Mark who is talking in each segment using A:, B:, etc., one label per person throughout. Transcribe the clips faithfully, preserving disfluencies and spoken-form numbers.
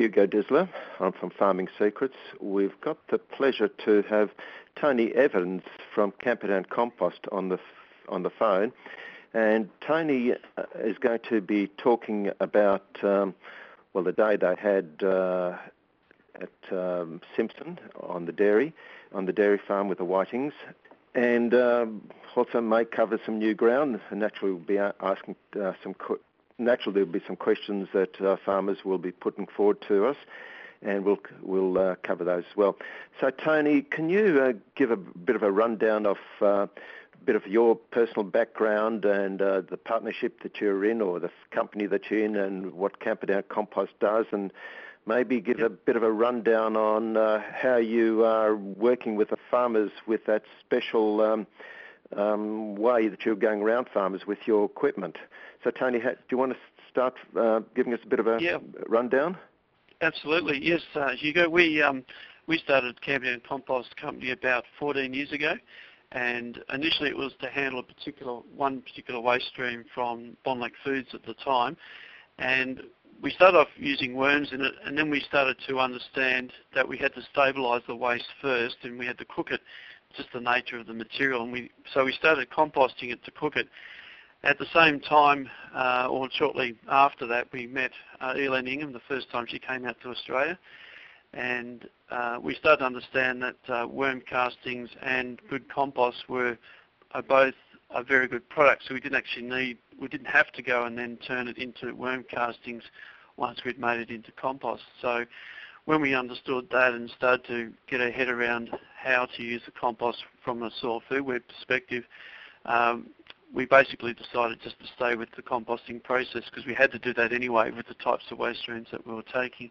A: Hugo Disler. I'm from Farming Secrets. We've got the pleasure to have Tony Evans from Camperdown Compost on the on the phone, and Tony is going to be talking about um, well the day they had uh, at um, Simpson on the dairy on the dairy farm with the Whitings, and um, also may cover some new ground. And naturally, we'll be asking uh, some. Co- Naturally, there'll be some questions that uh, farmers will be putting forward to us, and we'll we'll uh, cover those as well. So, Tony, can you uh, give a bit of a rundown of uh, a bit of your personal background and uh, the partnership that you're in, or the company that you're in, and what Camperdown Compost does, and maybe give
B: yep.
A: a bit of a rundown on uh, how you are working with the farmers with that special um, um, way that you're going around farmers with your equipment. So, Tony, do you want to start uh, giving us a bit of a
B: yeah.
A: rundown?
B: Absolutely, yes, uh, Hugo. We um, we started Camperdown Compost Company about fourteen years ago, and initially it was to handle a particular one particular waste stream from Bond Lake Foods at the time, and we started off using worms in it, and then we started to understand that we had to stabilise the waste first, and we had to cook it, just the nature of the material, and we so we started composting it to cook it. At the same time, uh, or shortly after that, we met uh, Elaine Ingham the first time she came out to Australia, and uh, we started to understand that uh, worm castings and good compost were are both a very good product. So we didn't actually need, we didn't have to go and then turn it into worm castings once we'd made it into compost. So when we understood that and started to get our head around how to use the compost from a soil food web perspective, um, we basically decided just to stay with the composting process because we had to do that anyway with the types of waste streams that we were taking.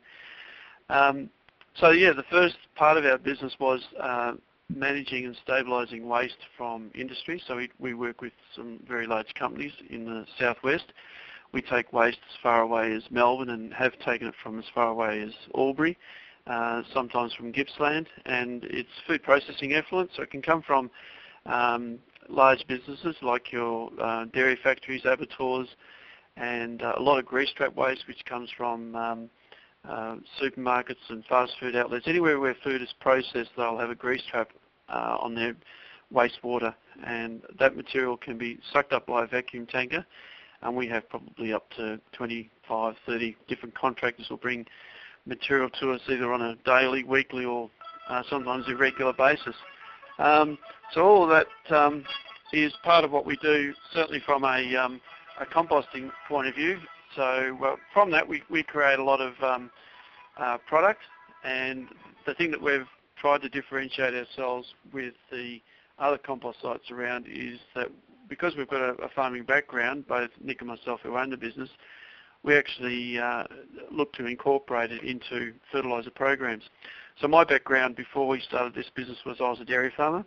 B: Um, so yeah, the first part of our business was uh, managing and stabilising waste from industry. So we, we work with some very large companies in the southwest. We take waste as far away as Melbourne and have taken it from as far away as Albury, uh, sometimes from Gippsland, and it's food processing effluent, so it can come from um, large businesses like your uh, dairy factories, abattoirs, and uh, a lot of grease trap waste which comes from um, uh, supermarkets and fast food outlets. Anywhere where food is processed, they'll have a grease trap uh, on their wastewater, and that material can be sucked up by a vacuum tanker, and we have probably up to twenty-five, thirty different contractors who will bring material to us either on a daily, weekly, or uh, sometimes irregular basis. Um, so all of that um, is part of what we do, certainly from a, um, a composting point of view. So well, from that we, we create a lot of um, uh, product, and the thing that we've tried to differentiate ourselves with the other compost sites around is that because we've got a, a farming background, both Nick and myself who own the business, we actually uh, look to incorporate it into fertiliser programs. So my background before we started this business was I was a dairy farmer.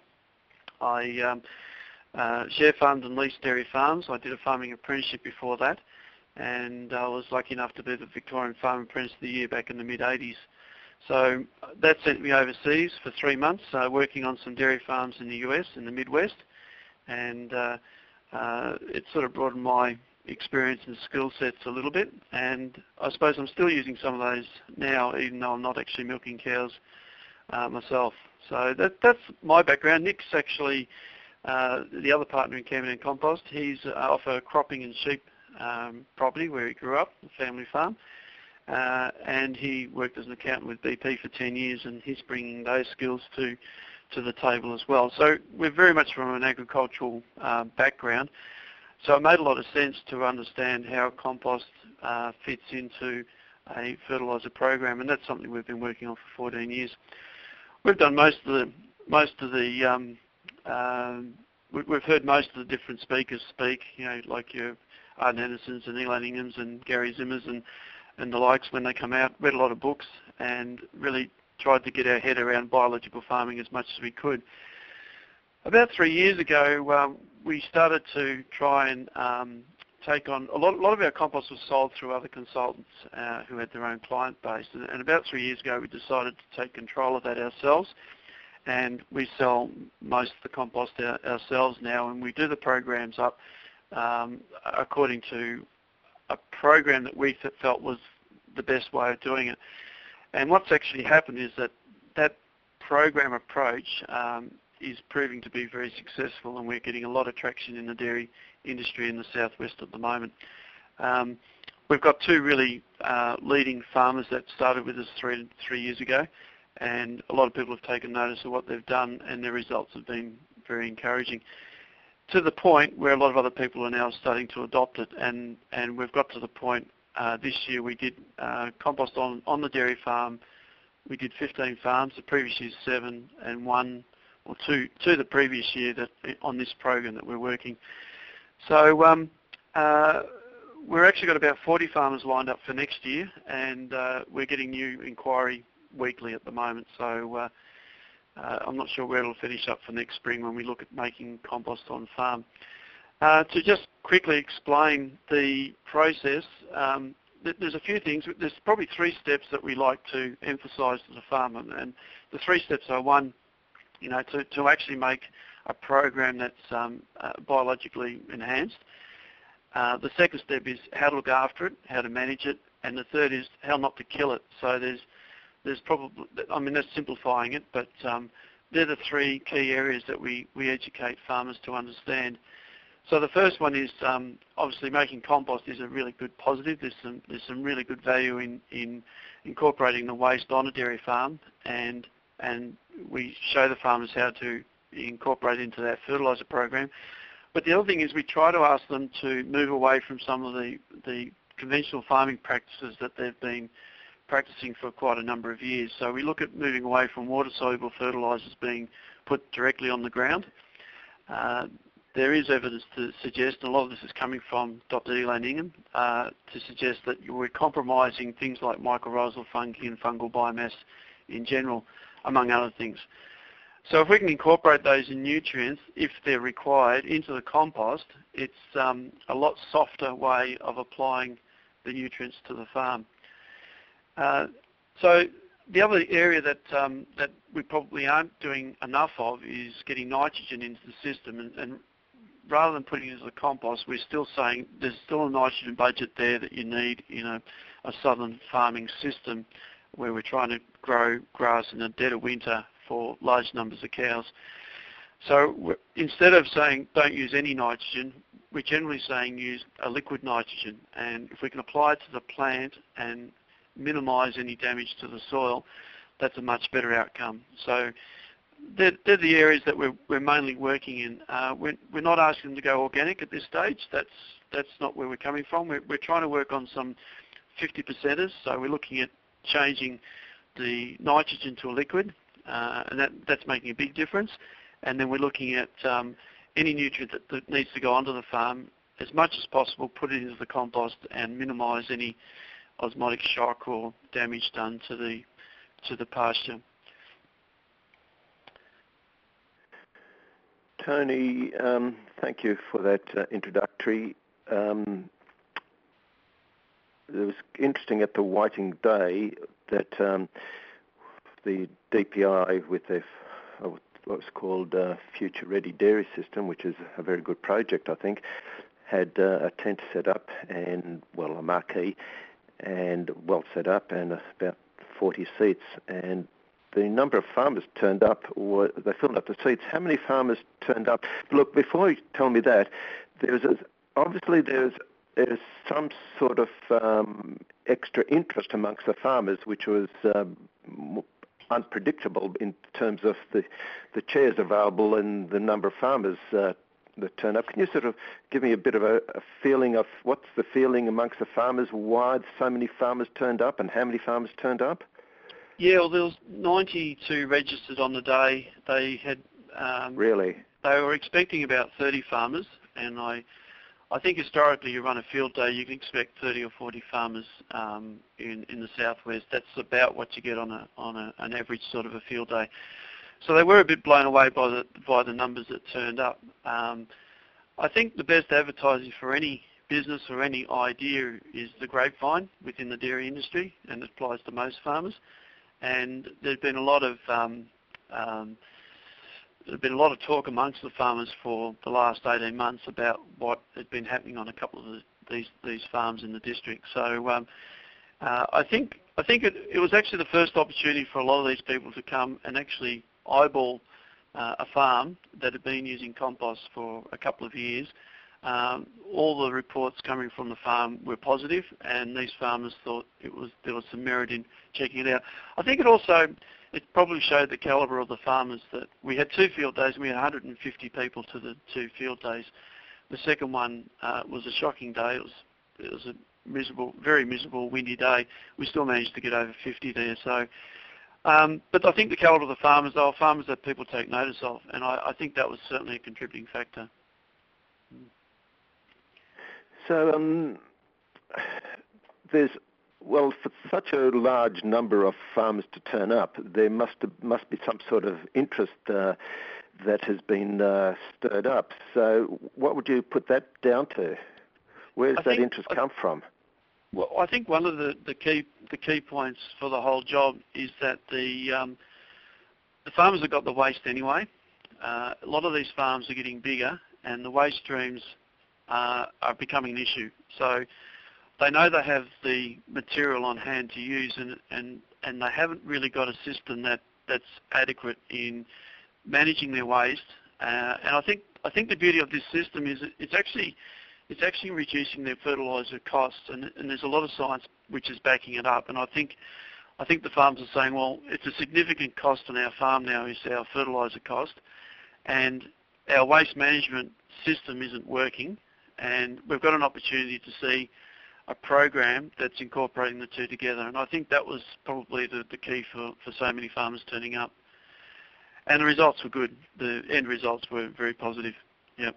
B: I um, uh, share farmed and leased dairy farms. I did a farming apprenticeship before that, and I was lucky enough to be the Victorian Farm Apprentice of the Year back in the mid eighties. So that sent me overseas for three months uh, working on some dairy farms in the U S, in the Midwest, and uh, uh, it sort of broadened my experience and skill sets a little bit, and I suppose I'm still using some of those now, even though I'm not actually milking cows uh, myself. So that, that's my background. Nick's actually uh, the other partner in Camperdown Compost. He's uh, off a cropping and sheep um, property where he grew up, a family farm, uh, and he worked as an accountant with B P for ten years, and he's bringing those skills to to the table as well. So we're very much from an agricultural uh, background. So it made a lot of sense to understand how compost uh, fits into a fertiliser program, and that's something we've been working on for fourteen years. We've done most of the most of the um, uh, we've heard most of the different speakers speak, you know, like your Arden Andersons and Elaine Inghams and Gary Zimmers and and the likes when they come out. Read a lot of books and really tried to get our head around biological farming as much as we could. About three years ago, um, we started to try and um, take on, a lot, a lot of our compost was sold through other consultants uh, who had their own client base, and, and about three years ago we decided to take control of that ourselves, and we sell most of the compost our, ourselves now, and we do the programs up um, according to a program that we felt was the best way of doing it. And what's actually happened is that that program approach um, is proving to be very successful, and we're getting a lot of traction in the dairy industry in the southwest at the moment. Um, we've got two really uh, leading farmers that started with us three, three years ago, and a lot of people have taken notice of what they've done, and their results have been very encouraging, to the point where a lot of other people are now starting to adopt it. And, and we've got to the point uh, this year we did uh, compost on, on the dairy farm. We did fifteen farms, the previous year seven, and one or two, two the previous year that on this program that we're working. So um, uh, we're actually got about forty farmers lined up for next year, and uh, we're getting new inquiry weekly at the moment. So uh, uh, I'm not sure where it'll finish up for next spring when we look at making compost on farm. Uh, to just quickly explain the process, um, th there's a few things. There's probably three steps that we like to emphasise to the farmer, and the three steps are: one, you know, to, to actually make a program that's um, uh, biologically enhanced. Uh, the second step is how to look after it, how to manage it, and the third is how not to kill it. So there's, there's probably, I mean, that's simplifying it, but um, they're the three key areas that we, we educate farmers to understand. So the first one is um, obviously making compost is a really good positive. There's some, there's some really good value in, in incorporating the waste on a dairy farm, and and we show the farmers how to incorporate into that fertiliser program. But the other thing is we try to ask them to move away from some of the, the conventional farming practices that they've been practicing for quite a number of years. So we look at moving away from water-soluble fertilisers being put directly on the ground. Uh, there is evidence to suggest, and a lot of this is coming from Doctor Elaine Ingham, uh, to suggest that we're compromising things like mycorrhizal fungi and fungal biomass in general, among other things. So if we can incorporate those in nutrients, if they're required, into the compost, it's um, a lot softer way of applying the nutrients to the farm. Uh, so the other area that, um, that we probably aren't doing enough of is getting nitrogen into the system. And, and rather than putting it into the compost, we're still saying there's still a nitrogen budget there that you need in a, a southern farming system where we're trying to grow grass in the dead of winter for large numbers of cows. So instead of saying don't use any nitrogen, we're generally saying use a liquid nitrogen. And if we can apply it to the plant and minimise any damage to the soil, that's a much better outcome. So they're, they're the areas that we're, we're mainly working in. Uh, we're, we're not asking them to go organic at this stage. That's, that's not where we're coming from. We're, we're trying to work on some fifty percenters. So we're looking at changing the nitrogen to a liquid. Uh, and that, that's making a big difference. And then we're looking at um, any nutrient that, that needs to go onto the farm, as much as possible, put it into the compost and minimise any osmotic shock or damage done to the to the pasture.
A: Tony, um, thank you for that uh, introductory. Um, it was interesting at the Whiting Day that um, the D P I with their what's called uh, Future Ready Dairy System, which is a very good project, I think, had uh, a tent set up and, well, a marquee, and well set up, and about forty seats. And the number of farmers turned up, or they filled up the seats. How many farmers turned up? But look, before you tell me that, there's a, obviously there's there's some sort of um, extra interest amongst the farmers, which was um, unpredictable in terms of the, the chairs available and the number of farmers uh, that turn up. Can you sort of give me a bit of a, a feeling of what's the feeling amongst the farmers, why so many farmers turned up and how many farmers turned up?
B: Yeah, well, there was ninety-two registered on the day. They had um,
A: really
B: they were expecting about thirty farmers, and I I think historically you run a field day, you can expect thirty or forty farmers um, in, in the southwest. That's about what you get on a on a, an average sort of a field day. So they were a bit blown away by the by the numbers that turned up. Um, I think the best advertising for any business or any idea is the grapevine within the dairy industry, and it applies to most farmers. And there's been a lot of um, um, there's been a lot of talk amongst the farmers for the last eighteen months about what had been happening on a couple of the, these these farms in the district. So um, Uh, I think I think it, it was actually the first opportunity for a lot of these people to come and actually eyeball uh, a farm that had been using compost for a couple of years. Um, all the reports coming from the farm were positive, and these farmers thought it was there was some merit in checking it out. I think it also it probably showed the calibre of the farmers that we had two field days and we had one hundred fifty people to the two field days. The second one uh, was a shocking day. It was it was a miserable, very miserable, windy day. We still managed to get over fifty there. So, um, but I think the calibre of the farmers, they were farmers that people take notice of, and I, I think that was certainly a contributing factor.
A: So um, there's, well, for such a large number of farmers to turn up, there must must be some sort of interest uh, that has been uh, stirred up. So what would you put that down to? Where does that interest come from?
B: Well, I think one of the, the key the key points for the whole job is that the um, the farmers have got the waste anyway. Uh, a lot of these farms are getting bigger, and the waste streams uh, are becoming an issue. So they know they have the material on hand to use, and and, and they haven't really got a system that, that's adequate in managing their waste. Uh, and I think I think the beauty of this system is it's actually it's actually reducing their fertiliser costs, and, and there's a lot of science which is backing it up. And I think I think the farmers are saying, well, it's a significant cost on our farm now is our fertiliser cost, and our waste management system isn't working, and we've got an opportunity to see a program that's incorporating the two together. And I think that was probably the, the key for, for so many farmers turning up. And the results were good. The end results were very positive. Yep.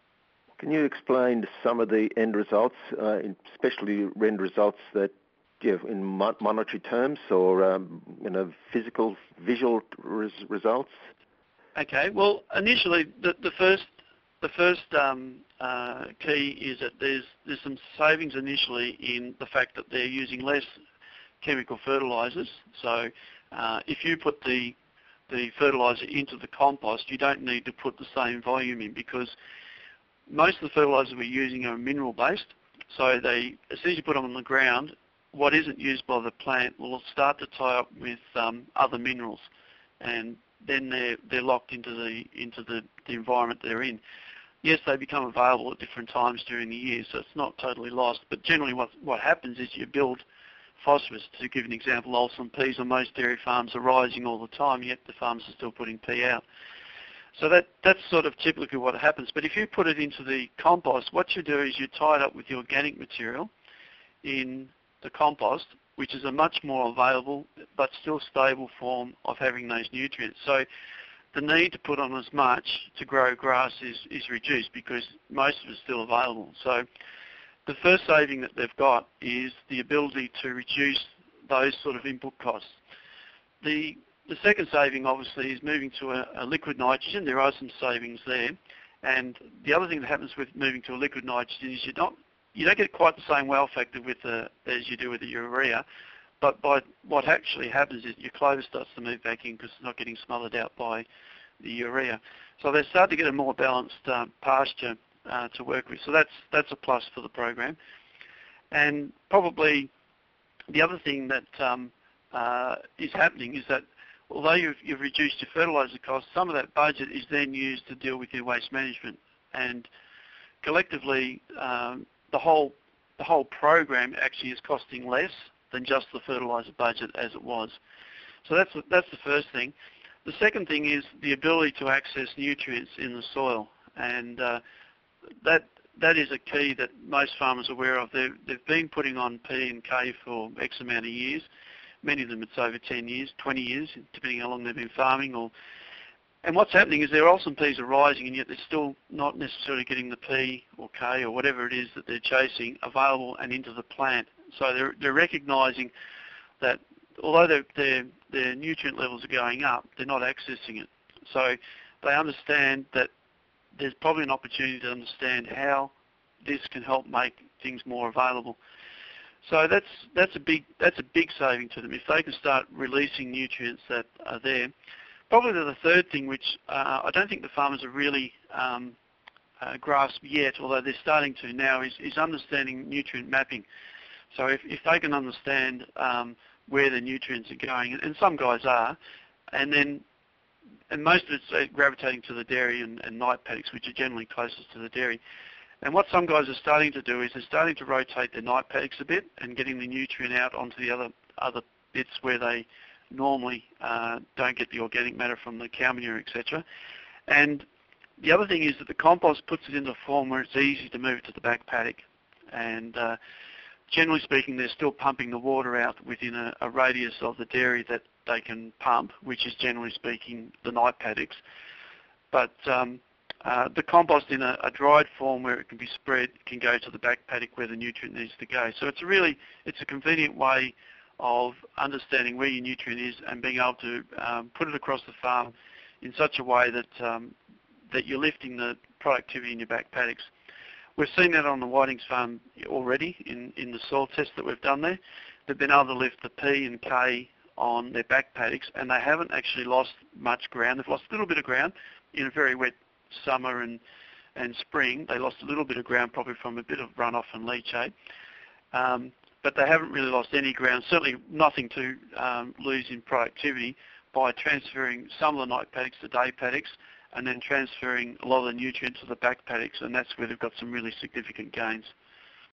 A: Can you explain some of the end results, uh, especially end results that, yeah, in monetary terms or um, you know, physical, visual res results?
B: Okay. Well, initially, the, the first the first um, uh, key is that there's there's some savings initially in the fact that they're using less chemical fertilisers. So uh, if you put the the fertiliser into the compost, you don't need to put the same volume in, because most of the fertilisers we're using are mineral-based. So they, as soon as you put them on the ground, what isn't used by the plant will start to tie up with um, other minerals, and then they're they're locked into the into the, the environment they're in. Yes, they become available at different times during the year, so it's not totally lost. But generally, what what happens is you build phosphorus. To give an example, Olsen peas on most dairy farms are rising all the time, yet the farmers are still putting pea out. So that that's sort of typically what happens. But if you put it into the compost, what you do is you tie it up with the organic material in the compost, which is a much more available but still stable form of having those nutrients. So the need to put on as much to grow grass is, is reduced, because most of it is still available. So the first saving that they've got is the ability to reduce those sort of input costs. The The second saving, obviously, is moving to a, a liquid nitrogen. There are some savings there. And the other thing that happens with moving to a liquid nitrogen is you don't, you don't get quite the same wow factor with the, as you do with the urea. But by what actually happens is your clover starts to move back in because it's not getting smothered out by the urea. So they start to get a more balanced uh, pasture uh, to work with. So that's, that's a plus for the program. And probably the other thing that um, uh, is happening is that although you've, you've reduced your fertiliser costs, some of that budget is then used to deal with your waste management. And collectively, um, the whole the whole program actually is costing less than just the fertiliser budget as it was. So that's the, that's the first thing. The second thing is the ability to access nutrients in the soil, and uh, that that is a key that most farmers are aware of. They've, they've been putting on P and K for X amount of years. Many of them it's over ten years, twenty years, depending how long they've been farming. Or, and what's happening is their Olsen peas are rising, and yet they're still not necessarily getting the P or K or whatever it is that they're chasing available and into the plant. So they're, they're recognising that although their, their, their nutrient levels are going up, they're not accessing it. So they understand that there's probably an opportunity to understand how this can help make things more available. So that's that's a big that's a big saving to them if they can start releasing nutrients that are there. Probably the third thing, which uh, I don't think the farmers have really um, uh, grasped yet, although they're starting to now, is, is understanding nutrient mapping. So if, if they can understand um, where the nutrients are going, and some guys are, and then and most of it's gravitating to the dairy and, and night paddocks, which are generally closest to the dairy. And what some guys are starting to do is they're starting to rotate their night paddocks a bit and getting the nutrient out onto the other other bits where they normally uh, don't get the organic matter from the cow manure, et cetera. And the other thing is that the compost puts it into a form where it's easy to move it to the back paddock. And uh, generally speaking, they're still pumping the water out within a, a radius of the dairy that they can pump, which is generally speaking the night paddocks. But um, uh, the compost in a, a dried form where it can be spread can go to the back paddock where the nutrient needs to go. So it's a really, it's a convenient way of understanding where your nutrient is and being able to um, put it across the farm in such a way that um, that you're lifting the productivity in your back paddocks. We've seen that on the Whiting's farm already in, in the soil test that we've done there. They've been able to lift the P and K on their back paddocks, and they haven't actually lost much ground. They've lost a little bit of ground in a very wet summer and, and spring. They lost a little bit of ground probably from a bit of runoff and leachate. Um, but they haven't really lost any ground, certainly nothing to um, lose in productivity by transferring some of the night paddocks to day paddocks and then transferring a lot of the nutrients to the back paddocks, and that's where they've got some really significant gains.